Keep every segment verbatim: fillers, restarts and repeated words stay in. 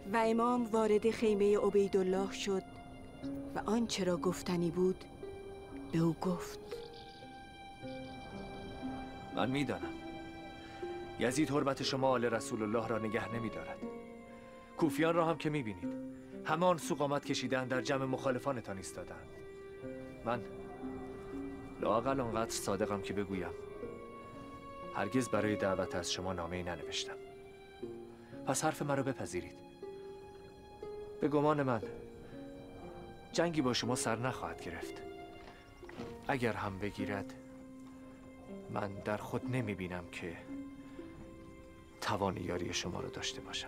و امام وارد خیمه عبیدالله شد و آنچه را گفتنی بود به او گفت. من میدانم یزید حرمت شما آل رسول الله را نگه نمی دارد. کوفیان را هم که می بینید همان سو قامت کشیدن در جمع مخالفانتان ایستادند. من لااقل آنقدر صادقم که بگویم هرگز برای دعوت از شما نامه‌ای ننوشتم. پس حرف مرا بپذیرید. به گمان من جنگی با شما سر نخواهد گرفت. اگر هم بگیرد من در خود نمی بینم که توان یاری شما را داشته باشم.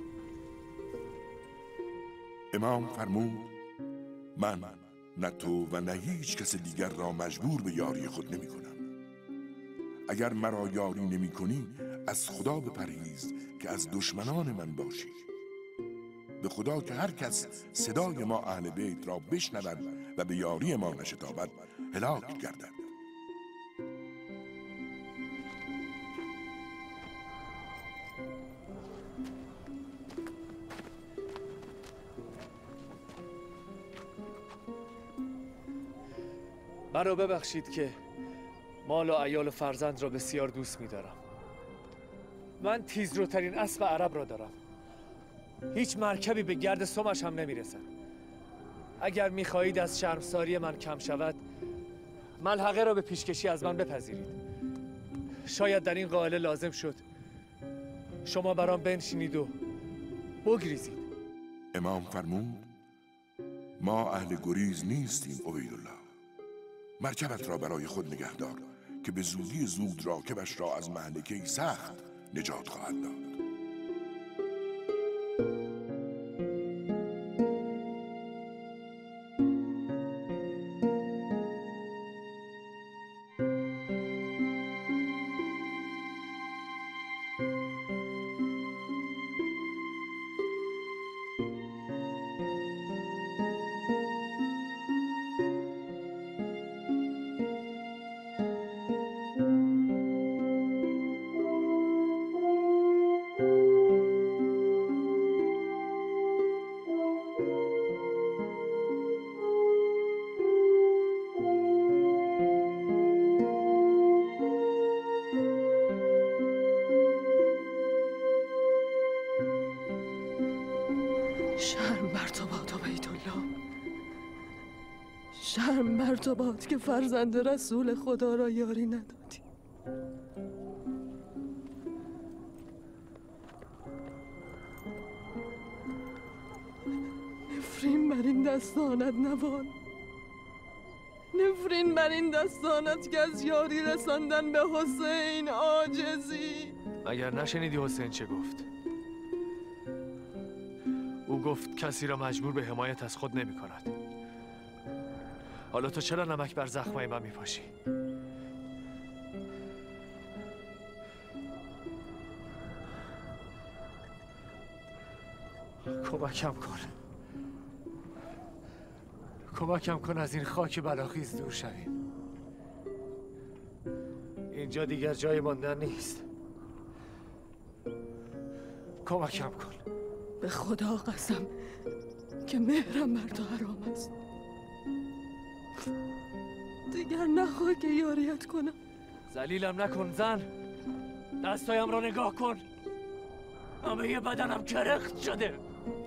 امام فرمود من نه تو و نه هیچ کس دیگر را مجبور به یاری خود نمی کنم. اگر مرا یاری نمی کنی از خدا بپرهیز که از دشمنان من باشی. به خدا که هر کس صدای ما اهل بیت را بشنود و به یاری ما نشتابد هلاک گردد. مرا ببخشید که مال و عیال و فرزند را بسیار دوست می دارم. من تیزروترین اسب عرب را دارم. هیچ مرکبی به گرد سمش هم نمی رسد. اگر می خواهید از شرمساری من کم شود ملحقه را به پیشکشی از من بپذیرید. شاید در این قائله لازم شد شما برام بنشینید و بگریزید. امام فرمود ما اهل گریز نیستیم عبیدالله. مرکبت را برای خود نگه دار که به زودی زود راکبش را از مهلکه‌ای سخت نجات خواهد داد. شرم بر تو باد که فرزند رسول خدا را یاری ندادی. نفرین بر این دستانت نوان، نفرین بر این دستانت که از یاری رساندن به حسین عاجزی. اگر نشنیدی حسین چه گفت؟ او گفت کسی را مجبور به حمایت از خود نمی کند. حالا تو چرا نمک بر زخمای من میپاشی؟ کمکم کن کمکم کن از این خاک بلاخیز دور شویم. اینجا دیگر جای ماندن نیست. کمکم کن. به خدا قسم که مهرم بر تو حرام است. دیگر نخواه که یاریت کنم. ذلیلم نکن زن. دستایم را نگاه کن. همه بدنم کرخت شده.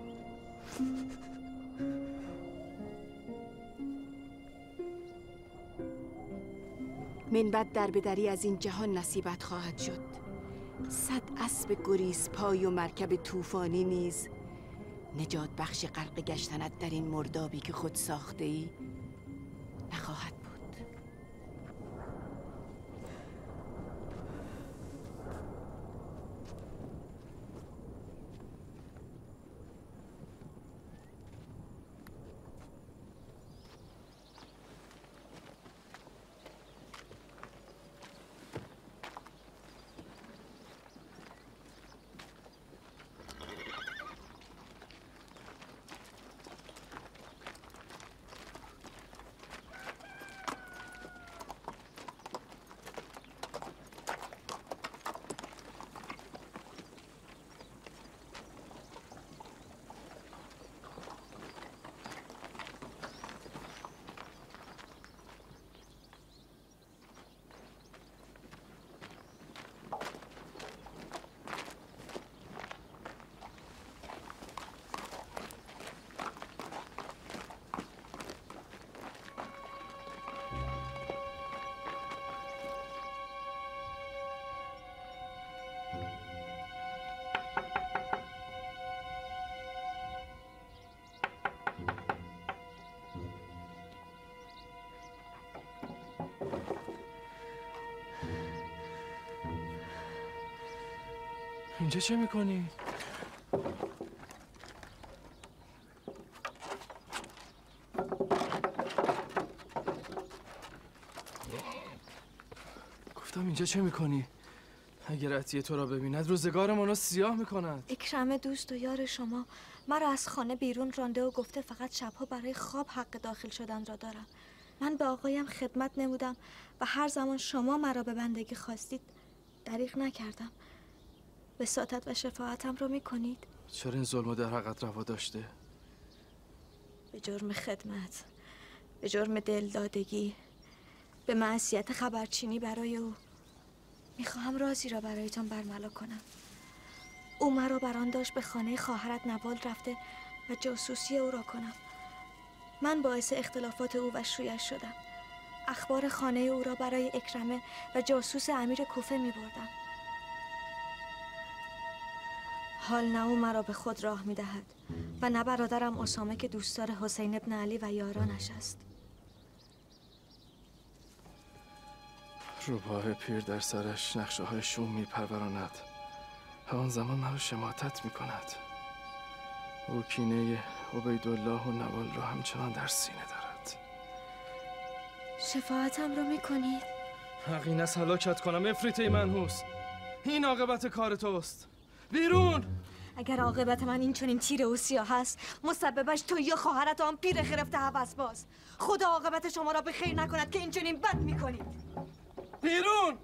من بعد در بدری از این جهان نصیبت خواهد شد. صد اسب گریز پای و مرکب طوفانی نیز نجات بخش غرق گشتنت در این مردابی که خود ساخته ای نخواهد بود. اینجا چه میکنی؟ گفتم اینجا چه میکنی؟ اگر عطیه تو را ببیند روزگارمان را سیاه میکند. اکرم دوست و یار شما مرا از خانه بیرون رانده و گفته فقط شبها برای خواب حق داخل شدن را دارم. من به آقایم خدمت نمودم و هر زمان شما مرا به بندگی خواستید دریغ نکردم. وساطت و شفاعتم را میکنید؟ چرا این ظلم در حقت روا داشته؟ به جرم خدمت، به جرم دلدادگی، به معصیت خبرچینی برای او میخواهم رازی را برایتان برملا کنم. او مرا بران داشت به خانه خواهرت نوال رفته و جاسوسی او را کنم. من باعث اختلافات او و شویش شدم. اخبار خانه او را برای اکرمه و جاسوس امیر کوفه می بردم. حال نه او مرا به خود راه می دهد و نه برادرم اسامه که دوستدار حسین ابن علی و یارانش است. روباه پیر در سرش نقشه های شوم می پروراند. آن زمان مرا شماتت می کند. او کینه عبیدالله و نوال را همچنان در سینه دارد. شفاعتم رو می کنید؟ حقین از هلاکت کنم افریته منحوس. این عاقبت کار توست. بیرون! اگر عاقبت من این چنین تیره و سیاه هست، مسببش تو یا خواهرت آن پیر خرفته هوس باز. خدا عاقبت شما را به خیر نکند که این چنین بد می کنید. بیرون!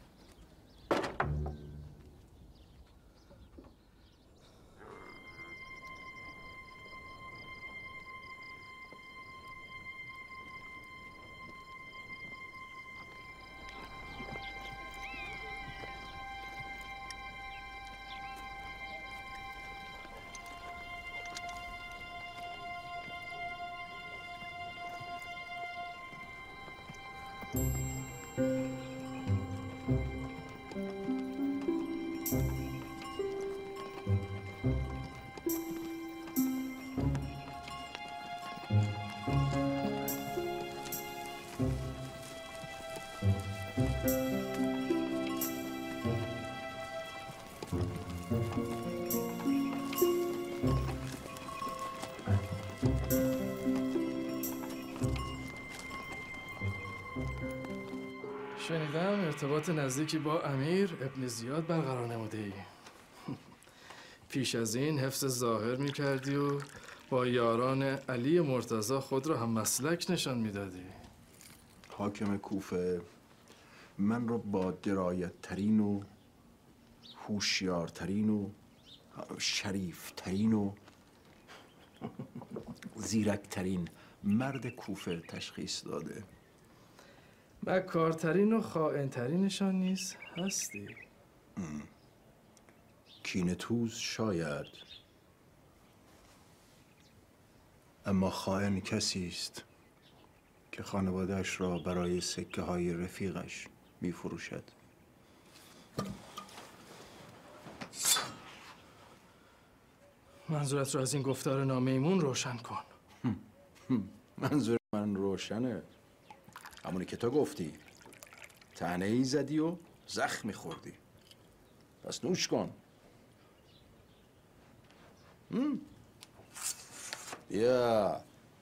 شنیدم ارتباط نزدیکی با امیر ابن زیاد برقرار نموده ای. پیش از این حفظ ظاهر می کردی و با یاران علی مرتضی خود را هم مسلک نشان می دادی. حاکم کوفه من را با درایت ترین و هوشیارترین و شریف ترین و زیرک ترین مرد کوفه تشخیص داده. مکارترین و خائنترینشان نیز هستی. کینه‌توز شاید، اما خائن کسی است که خانواده‌اش را برای سکه های رفیقش می فروشد. منظورت رو از این گفتار نامیمون روشن کن. منظور من روشنه. همونی که تو گفتی. طعنه ای زدی و زخمی خوردی. پس نوش کن. یا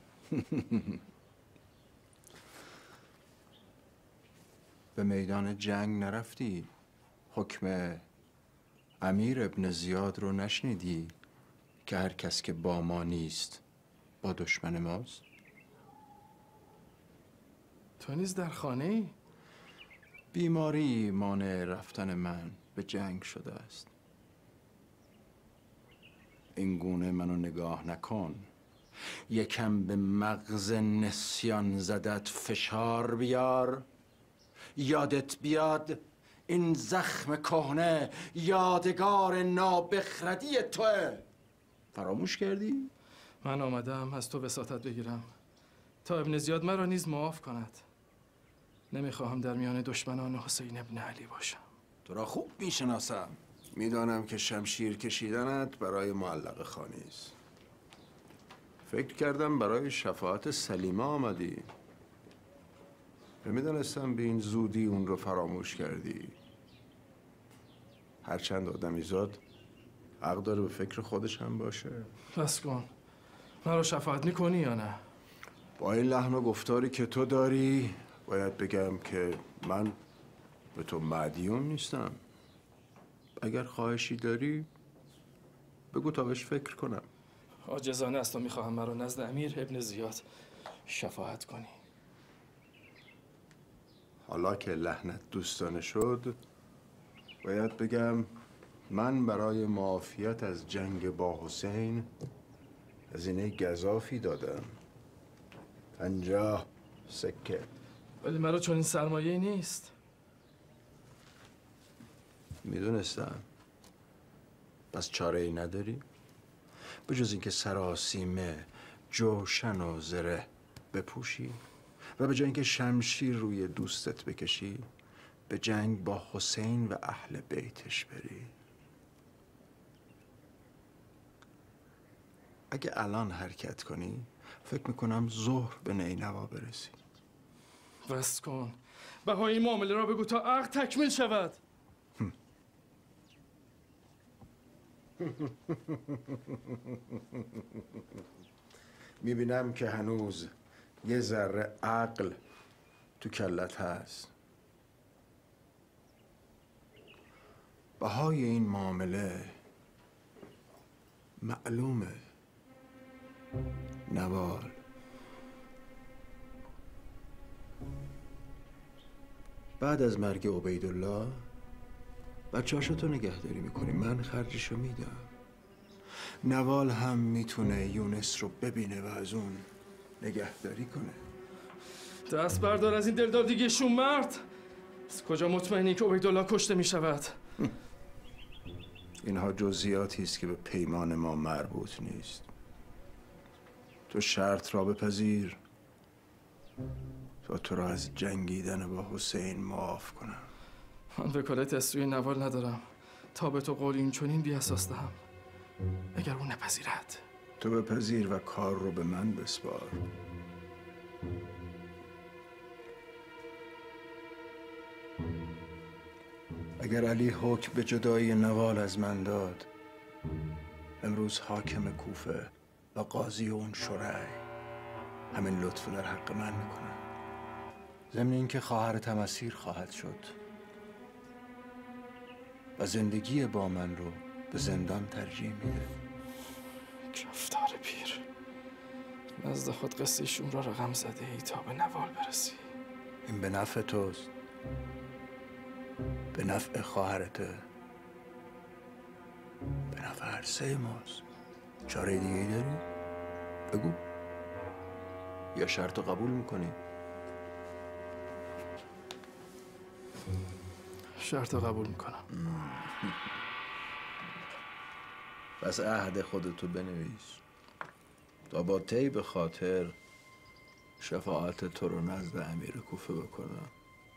به میدان جنگ نرفتی؟ حکم امیر ابن زیاد رو نشنیدی که هر کس که با ما نیست با دشمن ماست؟ تو نیز در خانه ای؟ بیماری مانع رفتن من به جنگ شده است. این گونه منو نگاه نکن. یکم به مغز نسیان زدت فشار بیار. یادت بیاد این زخم کهنه یادگار نابخردی توه. فراموش کردی؟ من آمدم از تو وساطت بگیرم تا ابن زیاد مرا نیز معاف کند. نمیخواهم در میان دشمنان حسین ابن علی باشم. تو را خوب میشناسم. میدانم که شمشیر کشیدنت برای معلق خانی است. فکر کردم برای شفاعت سلیمه آمدی. نمیدانستم به این زودی اون رو فراموش کردی. هرچند آدمیزاد حق داره به فکر خودش هم باشه. بس کن. من رو شفاعت میکنی یا نه؟ با این لحن و گفتاری که تو داری باید بگم که من به تو مدیون نیستم. اگر خواهشی داری بگو تا بهش فکر کنم. عاجزانه است و میخواهم مرا نزد امیر ابن زیاد شفاعت کنی. حالا که لحنت دوستانه شد باید بگم من برای معافیت از جنگ با حسین هزینه گزافی دادم. پنجاه سکه. ولی مرا چون این سرمایه نیست. میدونستم. پس چاره ای نداری؟ به جز اینکه سراسیمه جوشن و زره بپوشی و به جای اینکه شمشیر روی دوستت بکشی به جنگ با حسین و اهل بیتش بری. اگه الان حرکت کنی فکر میکنم ظهر به نینوا برسی. بس کن. بهای این معامله را بگو تا عقد تکمیل شود. میبینم که هنوز یه ذره عقل تو کلت هست. بهای این معامله معلومه. نوال. بعد از مرگ عبیدالله بچه‌هاشو تو نگهداری میکنی، من خرجشو میدم. نوال هم میتونه یونس رو ببینه و از اون نگهداری کنه. دست بردار از این دلدادگی شوم مرد. از کجا مطمئنی که عبیدالله کشته میشود؟ اینها جزئیاتی است که به پیمان ما مربوط نیست. تو شرط را بپذیر تا تو را از جنگیدن با حسین معاف کنم. من وکالت از سوی نوال ندارم تا به تو قول این چنین بی اساس دهم. اگر اون نپذیرد تو بپذیر و کار رو به من بسپار. اگر علی حکم به جدایی نوال از من داد، امروز حاکم کوفه و قاضی اون شرعی همین لطف در حق من میکنن. ضمن اینکه خواهرت هم اسیر خواهد شد و زندگی با من رو به زندان ترجیح میده. کفتار پیر، نزد خود قصه شوم را رقم زده ای تا به نوال برسی. این به نفع توست، به نفع خواهرته، به نفع هر سه ماست. چاره دیگه ای داری؟ بگو. یا شرط رو قبول میکنی؟ شرط رو قبول میکنم. پس عهد خودتو بنویس تا با طی به خاطر شفاعت تو رو نزد امیر کوفه بکنم.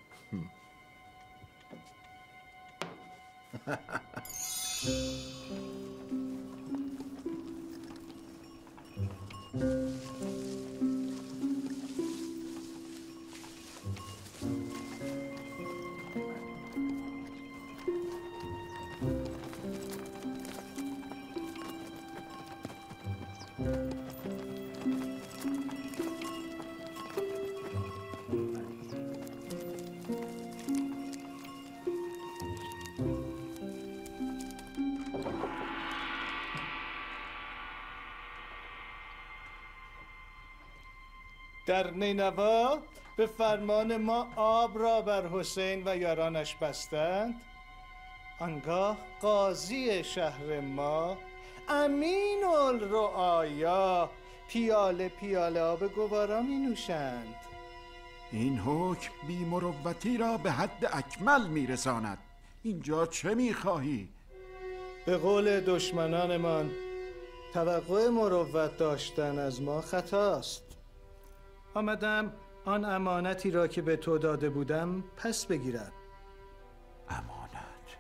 در نینوا به فرمان ما آب را بر حسین و یارانش بستند. آنگاه قاضی شهر ما امین الرعایا پیاله پیاله آب گوارا می نوشند. این حکم بی مروتی را به حد اکمل می رساند. اینجا چه می خواهی؟ به قول دشمنانمان توقع مروت داشتن از ما خطاست. آمدم آن امانتی را که به تو داده بودم پس بگیرم. امانت؟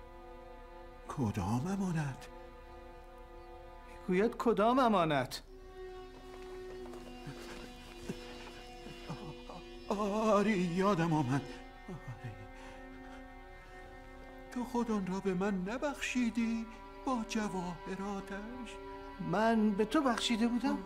کدام امانت؟ گوید کدام امانت؟ آری یادم آمد. آری. تو خود آن را به من نبخشیدی با جواهراتش. من به تو بخشیده بودم؟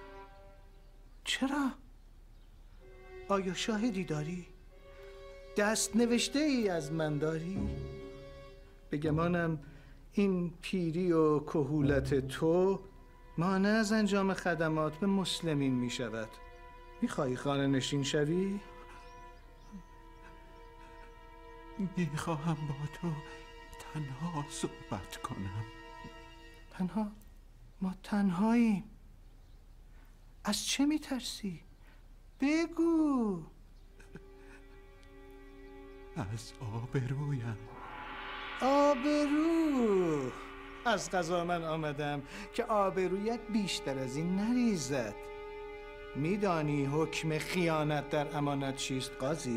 چرا؟ آیا شاهدی داری؟ دست نوشته ای از من داری؟ بگمانم این پیری و کهولت تو مانع از انجام خدمات به مسلمین می شود. می خواهی خانه نشین شوی؟ می خواهم با تو تنها صحبت کنم. تنها؟ ما تنهاییم. از چه می ترسی؟ بگو. از آبرویم. آبرو؟ از قضا من آمدم که آبرویت بیشتر از این نریزد. میدانی حکم خیانت در امانت چیست قاضی؟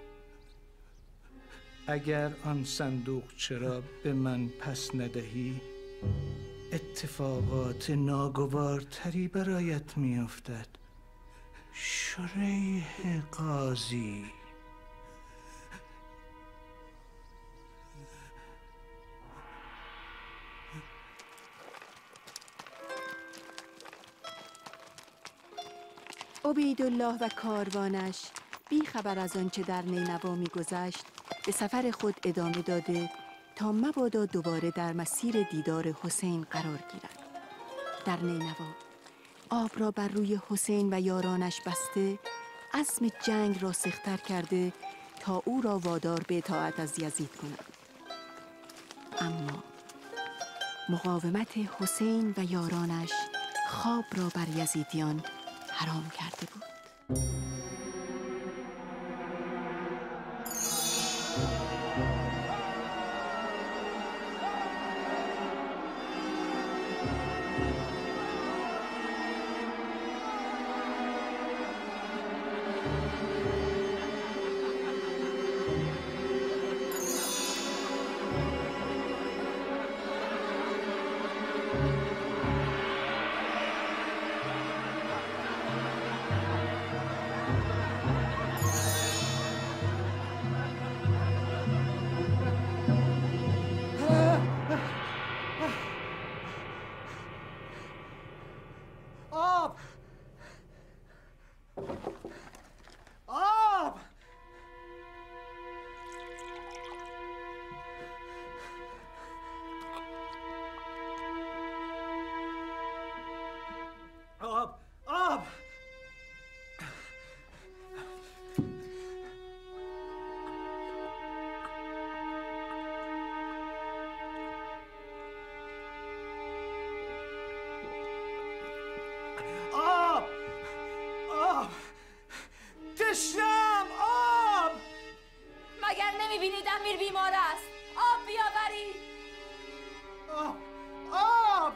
اگر آن صندوق چرا به من پس ندهی اتفاقات ناگوارتری برایت میافتد. شریح قاضی. عبیدالله و کاروانش بی خبر از آنچه در نینوا می‌گذشت به سفر خود ادامه داده تا مبادا دوباره در مسیر دیدار حسین قرار گیرد. در نینوا آب را بر روی حسین و یارانش بسته عزم جنگ را سخت‌تر کرده تا او را وادار به اطاعت از یزید کند. اما مقاومت حسین و یارانش خواب را بر یزیدیان حرام کرده بود. تشنم آب. مگر نمیبینید امیر بیمار است؟ آب بیاورید. آب آب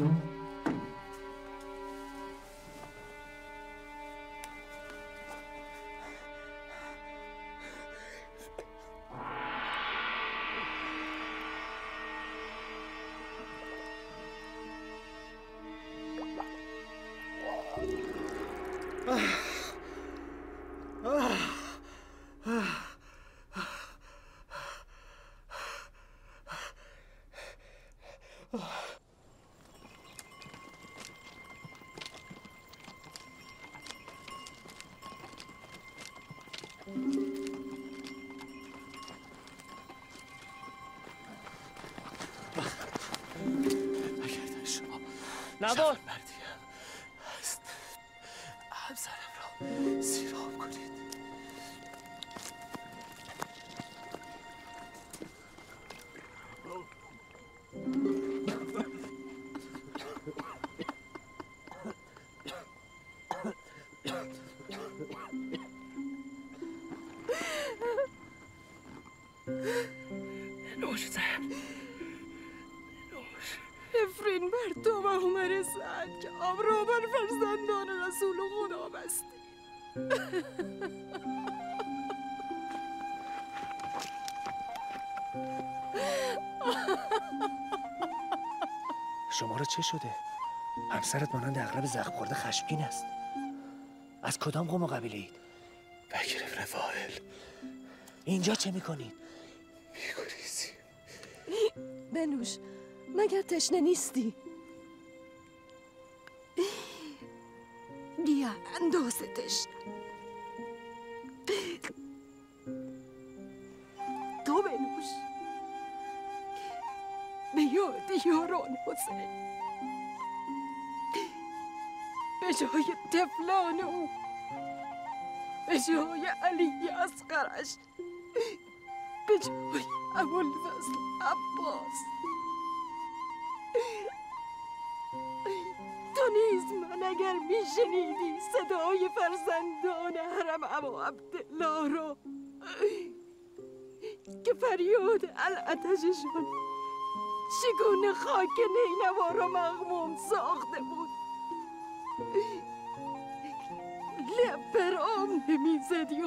نوار مردیم هست همسرم را سیراب کنید. نوش زن نفرین بر تو و عمر سعد که آب را بر فرزندان رسول خدا بستی. شما را چه شده؟ همسرت مانند اغلب زخم خورده خشمگین است. از کدام قوم و قبیله اید؟ بکر ابن وائل. اینجا چه میکنید؟ میگریزیم. بنوش مگر تشنه نیستی؟ بیا اندازه تشنه. تو بنوش به یاد یاران حسین، به جای طفلان او، به جای علی اصغرش، به جای ابوالفضل عباس. تو نیز من اگر میشنیدی صدای فرزندان حرم ابا عبدالله را که فریاد العطششان چگونه خاک نینوا را مغموم ساخته بود، لب بر آم نمیزدی و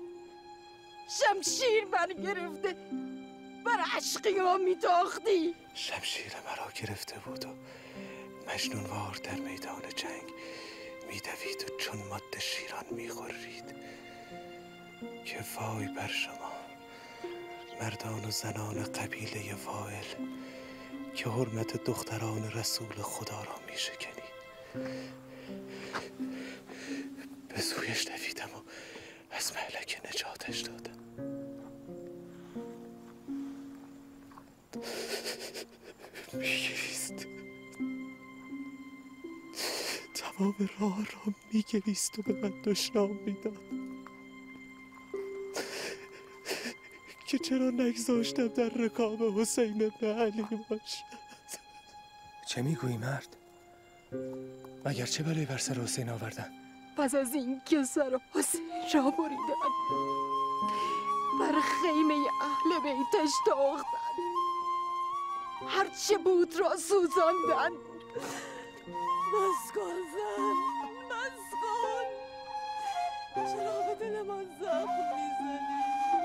شمشیر برگرفته بر اشقیا میتاختی. شمشیر مرا گرفته بود و مجنونوار در میدان جنگ میدوید و چون ماده شیران میخورید که وای بر شما مردان و زنان قبیله وائل که حرمت دختران رسول خدا را میشکنید. به سویش دویدم و از مهلک نجاتش دادم. میگریست، تمام راه را میگریست و به من دشنام میداد که چرا نگذاشتم در رکاب حسین ابن علی باشد. چه میگویی مرد؟ مگر چه بلایی بر سر حسین آوردن؟ پس از این که سر حسین را بریدن، بر خیمه اهل بیتش تاختن، هرچه بود را سوزاندن. مسکن زن، مسکن، چرا به دل من زخم میزنی؟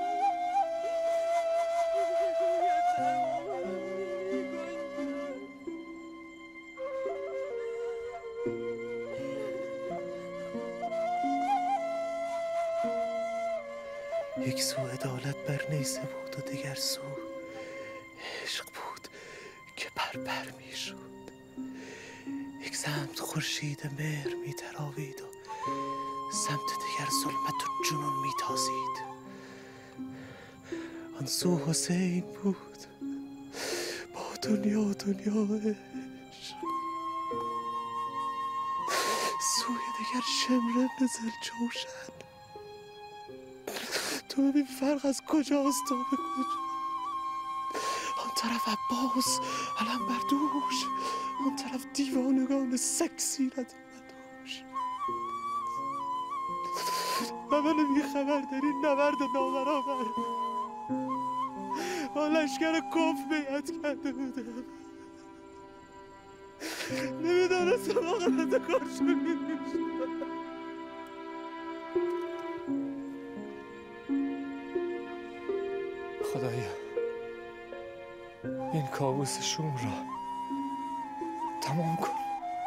یک سو عدالت بر نیزه بود و دیگر سو عشق بود که پر پر می شد. یک سمت خورشید مهر می تراوید و سمت دیگر ظلمت و جنون می تازید. آن سو حسین بود با دنیا دنیا عشق، سوی دیگر شمر ابن ذوالجوشن. تو ببین فرق از کجاست تا به کجا. آن طرف عباس علم بر دوش، آن طرف دیوانگان سگ سیرت بدوش. و من بی خبر در این نبرد نابرابر با لشکر کف بیعت کرده بودم. نمیدانستم آخرت کار شدید. خدایا این کابوس شوم را تمام کن.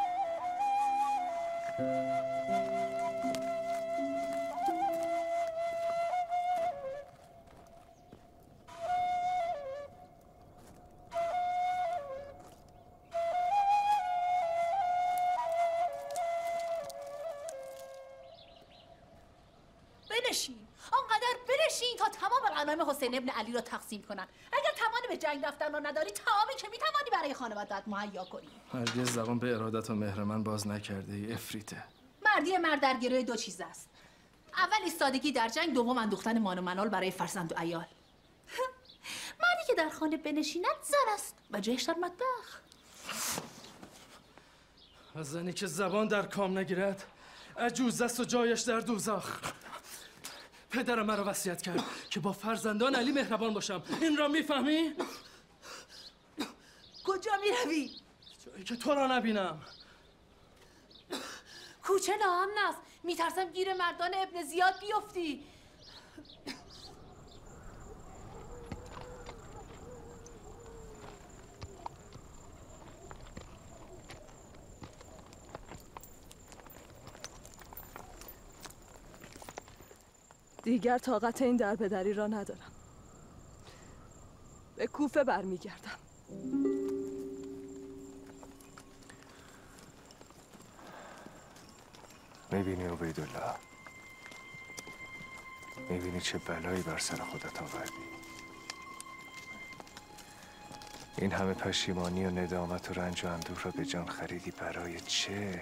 بنشین، آنقدر بنشین تا تمام غنایم حسین ابن علی را تقسیم کنن. اگر توانی به جنگ رفتن را نداری، تمامی که میتوانی برای خانواده‌ات مهیا کنی. هرگز زبان به ارادت و مهر من باز نکرده ای افریته. مردی مرد در گروه دو چیز است: اول ایستادگی در جنگ، دوم اندوختن مان و منال برای فرزند و عیال. مردی که در خانه بنشیند زن است و جایش در مطبخ. از زنی که زبان در کام نگیرد عجوز است و جایش در دوزخ. پدرم مرا وصیت کرد که با فرزندان علی مهربان باشم. این را میفهمی؟ کجا میروی؟ جایی که تو را نبینم. کوچه ناامن است. میترسم گیر مردان ابن زیاد بیفتی. دیگر طاقت این دربدری را ندارم. به کوفه برمیگردم. میبینی عبیدالله؟ میبینی چه بلایی بر سر خودت آوردی؟ این همه پشیمانی و ندامت و رنج و اندوه را به جان خریدی برای چه؟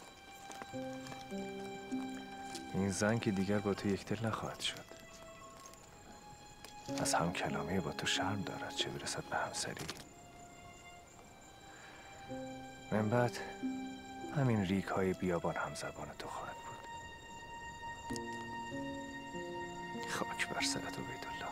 این زن که دیگر با تو یک دل نخواهد شد. از هم کلامی با تو شرم دارد، چه برسد به همسری. من بعد همین ریگ های بیابان هم زبان تو خواهد بود. خاک بر سرت عبیدالله.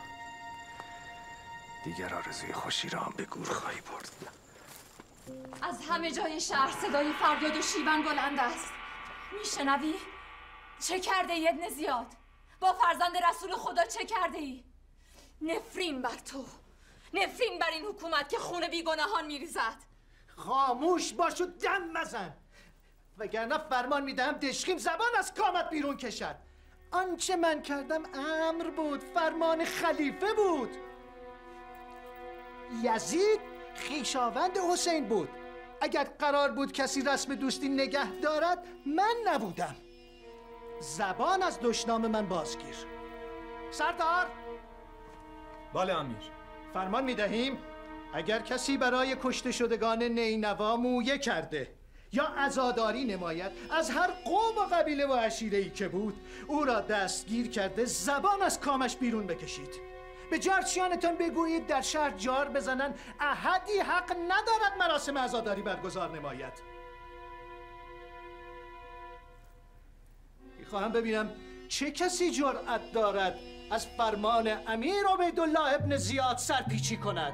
دیگر آرزوی خوشی را هم به گور خواهی برد. از همه جای شهر صدای فریاد و شیون بلند است. میشنوی؟ چه کرده ای ابن زیاد؟ با فرزند رسول خدا چه کرده ای؟ نفرین بر تو، نفرین بر این حکومت که خون بیگناهان میریزد. خاموش باش و دم مزن، وگرنه فرمان میدهم دشخیم زبان از کامت بیرون کشد. آنچه من کردم امر بود، فرمان خلیفه بود. یزید خویشاوند حسین بود. اگر قرار بود کسی رسم دوستی نگه دارد من نبودم. زبان از دشنام من بازگیر. سردار. بله امیر. فرمان میدهیم اگر کسی برای کشته شدگان نینوا مویه کرده یا عزاداری نماید از هر قوم و قبیله و عشیره‌ای که بود، او را دستگیر کرده زبان از کامش بیرون بکشید. به جارچیانتان بگویید در شهر جار بزنن احدی حق ندارد مراسم عزاداری برگزار نماید. میخواهم ببینم چه کسی جرأت دارد از فرمان امیر عبیدالله ابن زیاد سرپیچی کند.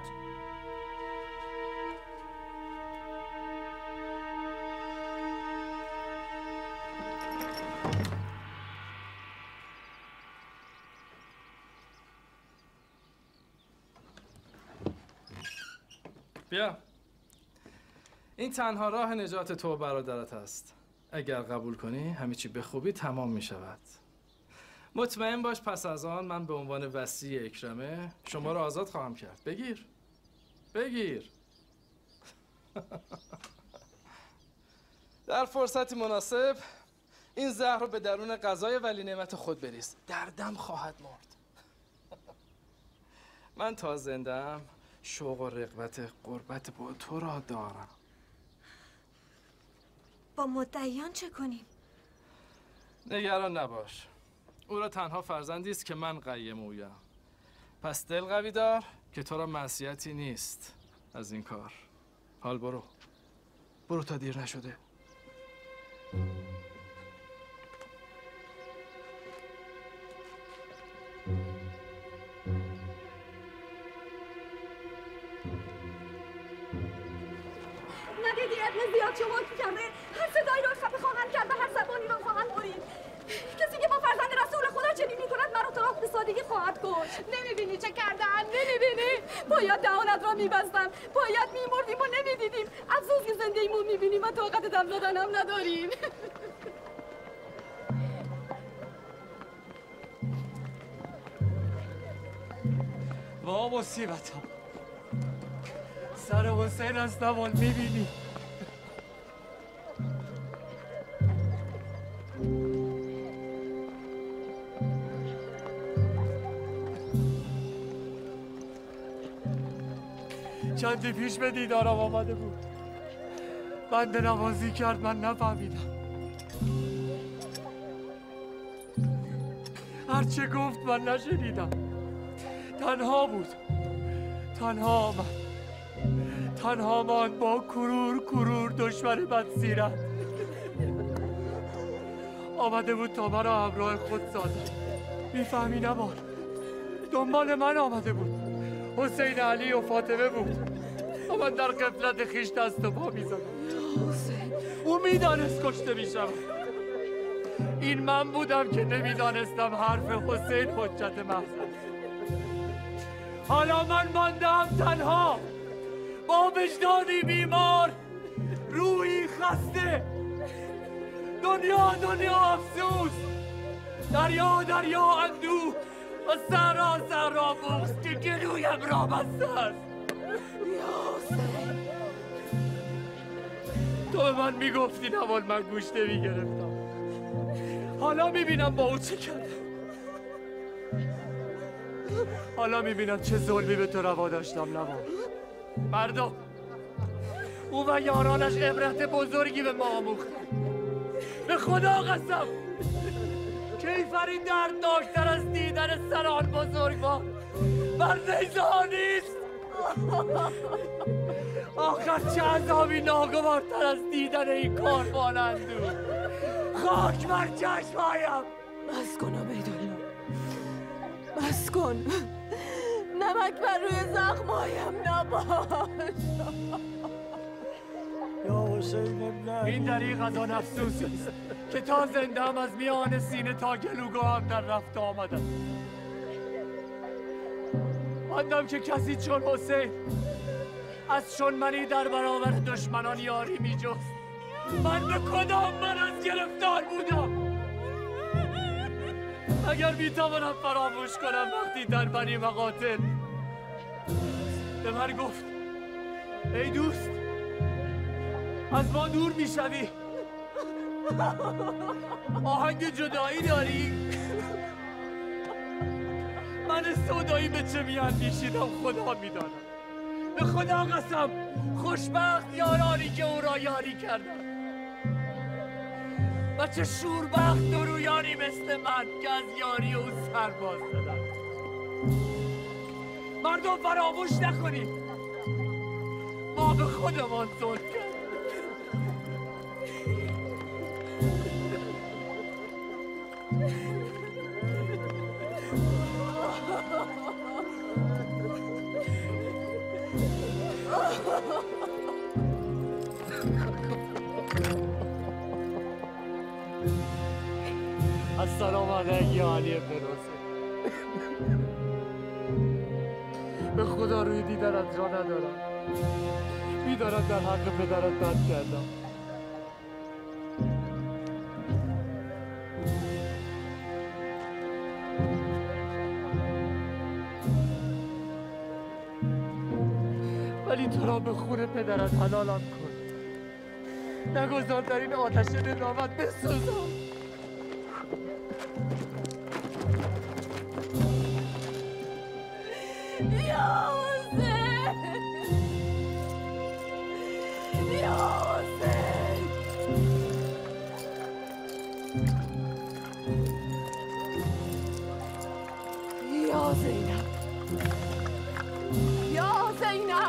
بیا. این تنها راه نجات تو و برادرت است. اگر قبول کنی همه چی به خوبی تمام می شود. مطمئن باش پس از آن من به عنوان وصی اکرمه شما را آزاد خواهم کرد. بگیر. بگیر. در فرصتی مناسب این زهر رو به درون غذای ولی نعمت خود بریز. دردم خواهد مرد. من تا زنده‌ام شوق و رغبت قربت با تو را دارم. با مدعیان چه کنیم؟ نگران نباش. او را تنها فرزندی است که من قیم اویم. پس دل قوی دار که تو را معصیتی نیست از این کار. حال برو. برو تا دیر نشده. ندیدی ابن زیاد شما که کرده؟ هر صدایی را خفه خواهند کرد و هر زبانی را خواهند برید. کسی که با فرزند رسول خدا چنین میکند مرا تو را به سادگی خواهد کشت. نمیبینی چه کردن؟ نمیبینی؟ باید دهانت را میبستم، باید میمردیم و نمیدیدیم. افسوس که زنده ایمون میبینیم و طاقت دم زدن هم نداریم. وا مصیبت ها، سر حسین از نوال میبینی. چندی پیش به دیدارم آمده بود، بنده نوازی کرد، من نفهمیدم. هرچه گفت من نشنیدم. تنها بود، تنها آمد، تنها ماند با کرور کرور دشمن بدسیرت. آمده بود تا مرا همراه خود سازد. میفهمی نبار، دنبال من آمده بود. حسین علی و فاطمه بود و من در غفلت خویش دست و پا میزدم. او میدانست کشته میشم. این من بودم که نمیدانستم حرف حسین حجت محض. حالا من ماندم تنها با وجدانی بیمار، روحی خسته، دنیا دنیا افسوس، دریا دریا اندوه و صحرا صحرا بغض که گلویم را بسته است. تو به من میگفتی نوال، من گوش نمیگرفتم. حالا میبینم با او چه کرد. حالا میبینم چه ظلمی به تو روا داشتم نوا. مردم، او و یارانش عبرت بزرگی به ما آموختن. به خدا قسم کیفرین دردناکتر از دیدن سران بزرگوار بر نیزه نیست. آخر چه عذابی ناگوارتر از دیدن این کاروان اندوه. خاک بر چشمهایم. بس کن عبیدالله، بس کن. نمک بر روی زخمهایم نباش. یا حسین ابن این دریغ از آن افسوسی است که تا زنده هم از میان سینه تا گلوگاه هم در رفت آمدم. ماندم که کسی چون حسین از چون منی در برابر دشمنان یاری می جست. من به کدام من از گرفتار بودم؟ اگر می توانم فراموش کنم وقتی در بنی مقاتل به من گفت ای دوست از ما دور می شوی، آهنگ جدایی داری؟ من سودایی به چه می اندیشیدم خدا می دانم. به خدا قسم خوشبخت یارانی که او را یاری کردم و چه شوربخت درویانی مثل من که از یاری او سرباز زدم. مردم فراموش نکنید ما به خودمان ظلم کردیم. السلام علیک یا علی ابن حسین. به خدا روی دیدنت را ندارم. میدارم در حق پدرت بد کردم. ولی تو را به خون پدرت حلالم کن. نگذار در این آتش ندامت بسوزم. یا حسین، یا حسین، یا زینب، یا زینب.